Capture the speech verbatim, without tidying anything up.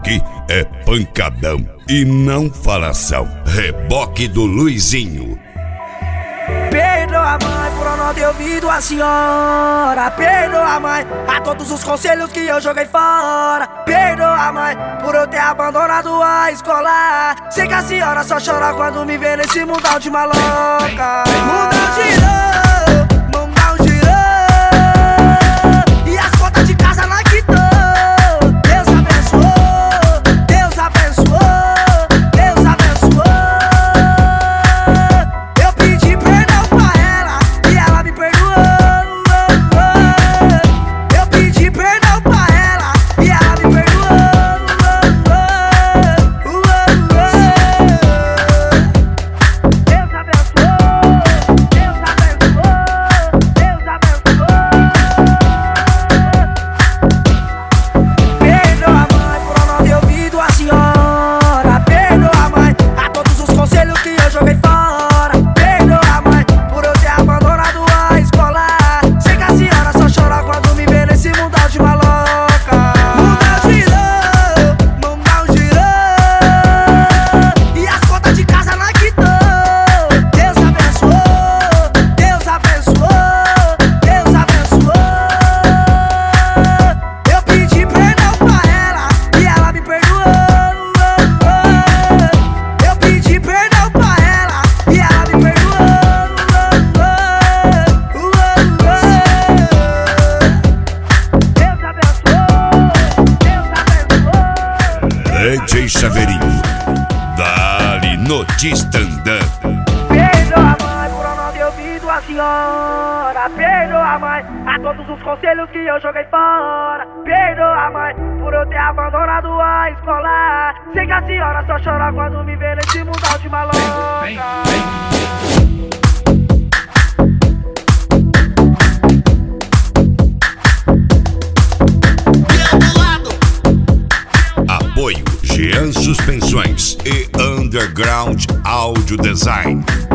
Aqui é pancadão e não falação. Reboque do Luizinho. Perdoa, mãe, por não ter ouvido a senhora. Perdoa, mãe, a todos os conselhos que eu joguei fora. Perdoa, mãe, por eu ter abandonado a escola. Sei que a senhora só chora quando me vê nesse mundão de maloca. Mundão girou, mundão girou, e as contas de casa não quitou. Deus abençoou, Deus abençoou, Deus abençoou. Eu pedi perdão pra ela e ela me perdoou. Eu pedi perdão pra ela e ela me perdoou. Deus abençoou, Deus abençoou, Deus abençoou. Perdoa, mãe, por não ter ouvido a senhora. Perdoa, mãe, a todos os conselhos que eu joguei fora. Perdoa, mãe, por eu ter abandonado a escola. Sei que a senhora só chora quando me vê nesse mundão de maloca. Mundão girou, mundão girou, e as contas de casa não quitou. Deus abençoou, Deus abençoou, Deus abençoou. Eu pedi perdão pra ela e ela me perdoou. Eu pedi perdão pra ela e ela me perdoou. Deus abençoou, Deus abençoou. D J Chaveirinho, dali no Distandã. Perdoa, mãe, por eu não ter ouvido a senhora. Perdoa, mãe, a todos os conselhos que eu joguei fora. Perdoa, mãe, por eu ter abandonado a escola. Sei que a senhora só chora quando me vê nesse mundão de maloca. Apoio Jean Suspensões e Underground Audio Design.